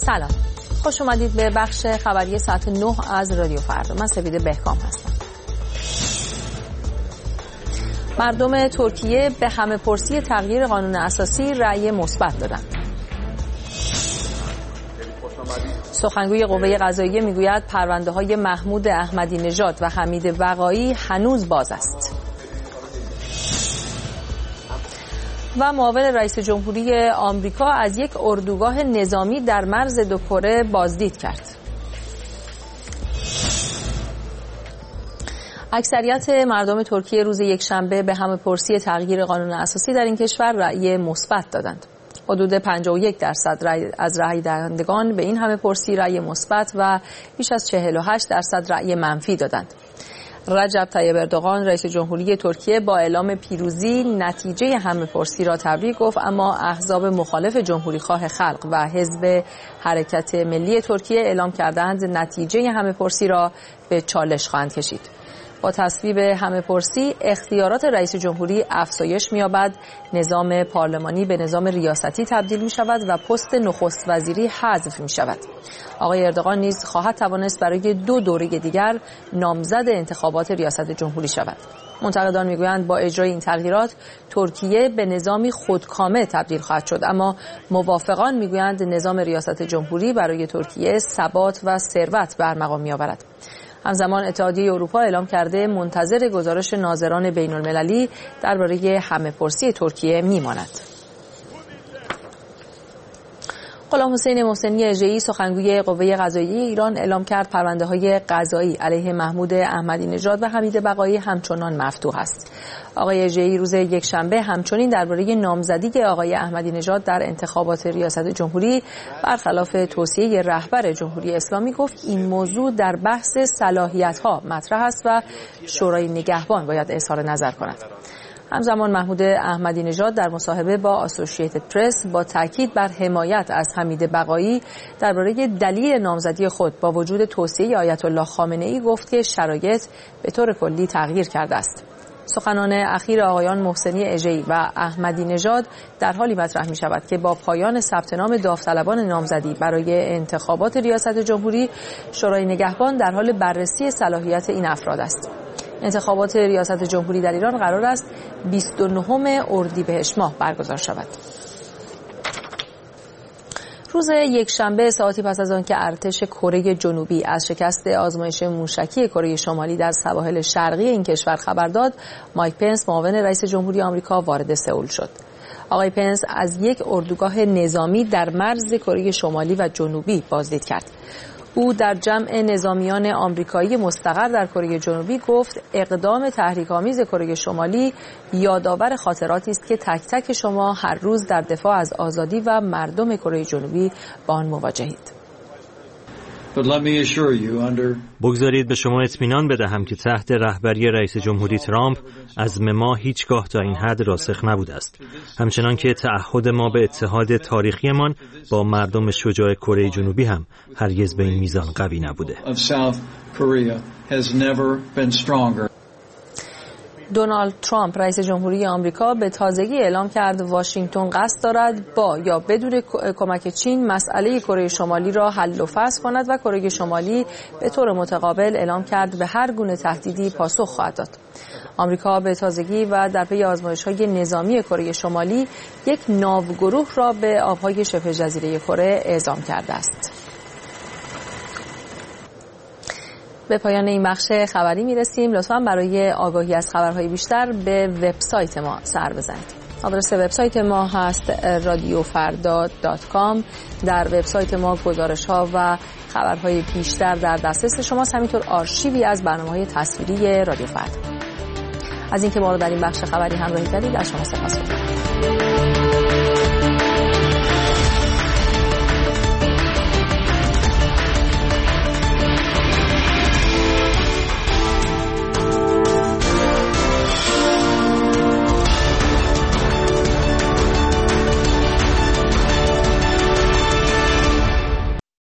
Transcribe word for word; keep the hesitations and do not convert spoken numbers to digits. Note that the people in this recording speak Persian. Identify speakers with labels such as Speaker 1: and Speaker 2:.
Speaker 1: سلام، خوش اومدید به بخش خبری ساعت نه از رادیو فردا. من سپیده بهکام هستم. مردم ترکیه به همه پرسی تغییر قانون اساسی رأی مثبت دادند. سخنگوی قوه قضاییه میگوید پرونده‌های محمود احمدی نژاد و حمید بقایی هنوز باز است. و معاون رئیس جمهوری آمریکا از یک اردوگاه نظامی در مرز دو کره بازدید کرد. اکثریت مردم ترکیه روز یکشنبه به همه پرسی تغییر قانون اساسی در این کشور رأی مثبت دادند. حدود پنجاه و یک درصد از رأی دهندگان به این همه پرسی رأی مثبت و بیش از چهل و هشت درصد رأی منفی دادند. رجب طیب اردوغان رئیس جمهوری ترکیه با اعلام پیروزی نتیجه همه پرسی را تبریک گفت، اما احزاب مخالف جمهوری خواه خلق و حزب حرکت ملی ترکیه اعلام کردند نتیجه همه پرسی را به چالش خواهند کشید. با تصویب همه پرسی اختیارات رئیس جمهوری افزایش می‌یابد، نظام پارلمانی به نظام ریاستی تبدیل می‌شود و پست نخست وزیری حذف می‌شود. آقای اردوغان نیز خواهد توانست برای دو دوره دیگر نامزد انتخابات ریاست جمهوری شود. منتقدان میگویند با اجرای این تغییرات ترکیه به نظامی خودکامه تبدیل خواهد شد، اما موافقان میگویند نظام ریاست جمهوری برای ترکیه ثبات و ثروت برمقام می‌آورد. همزمان اتحادیه اروپا اعلام کرده منتظر گزارش ناظران بین المللی درباره همه پرسی ترکیه میماند. غلام حسین محسنی اژه‌ای سخنگوی قوه قضاییه ایران اعلام کرد پرونده‌های قضایی علیه محمود احمدی نژاد و حمید بقایی همچنان مفتوح است. آقای اژه‌ای روز یکشنبه همچنین درباره نامزدی آقای احمدی نژاد در انتخابات ریاست جمهوری برخلاف توصیه رهبر جمهوری اسلامی گفت این موضوع در بحث صلاحیت‌ها مطرح است و شورای نگهبان باید اظهار نظر کند. همزمان محمود احمدی نژاد در مصاحبه با اسوسییتد پرس با تاکید بر حمایت از حمید بقایی درباره دلیل نامزدی خود با وجود توصیه آیت الله خامنه‌ای گفت که شرایط به طور کلی تغییر کرده است. سخنان اخیر آقایان محسنی اژه‌ای و احمدی نژاد در حالی مطرح می شود که با پایان ثبت نام داوطلبان نامزدی برای انتخابات ریاست جمهوری، شورای نگهبان در حال بررسی صلاحیت این افراد است. انتخابات ریاست جمهوری در ایران قرار است بیست و نهم اردیبهشت ماه برگزار شود. روز یکشنبه ساعتی پس از آنکه ارتش کره جنوبی از شکست آزمایش موشکی کره شمالی در سواحل شرقی این کشور خبر داد، مایک پنس معاون رئیس جمهوری آمریکا وارد سئول شد. آقای پنس از یک اردوگاه نظامی در مرز کره شمالی و جنوبی بازدید کرد. او در جمع نظامیان آمریکایی مستقر در کره جنوبی گفت اقدام تحریک‌آمیز کره شمالی یادآور خاطراتی است که تک تک شما هر روز در دفاع از آزادی و مردم کره جنوبی با آن مواجهید.
Speaker 2: بگذارید به شما اطمینان بدهم که تحت رهبری رئیس جمهوری ترامپ عزم ما هیچگاه تا این حد راسخ نبوده است. همچنان که تعهد ما به اتحاد تاریخیمان با مردم شجاع کره جنوبی هم هرگز به این میزان قوی نبوده.
Speaker 1: دونالد ترامپ رئیس جمهوری آمریکا به تازگی اعلام کرد واشنگتن قصد دارد با یا بدون کمک چین مسئله کره شمالی را حل و فصل کند و کره شمالی به طور متقابل اعلام کرد به هر گونه تهدیدی پاسخ خواهد داد. آمریکا به تازگی و در پی آزمایش‌های نظامی کره شمالی یک ناوگروه را به آب‌های شبه جزیره کره اعزام کرده است. به پایان این بخش خبری میرسیم. لطفاً برای آگاهی از خبرهای بیشتر به وبسایت ما سر بزنید. آدرس وبسایت ما هست رادیو فردا دات کام. در وبسایت ما گزارش‌ها و خبرهای بیشتر در دسترس شماست، همینطور آرشیوی از برنامه‌های تصویری رادیو فردا. از اینکه ما رو در این بخش خبری همراهی کردید از شما سپاسگزارم.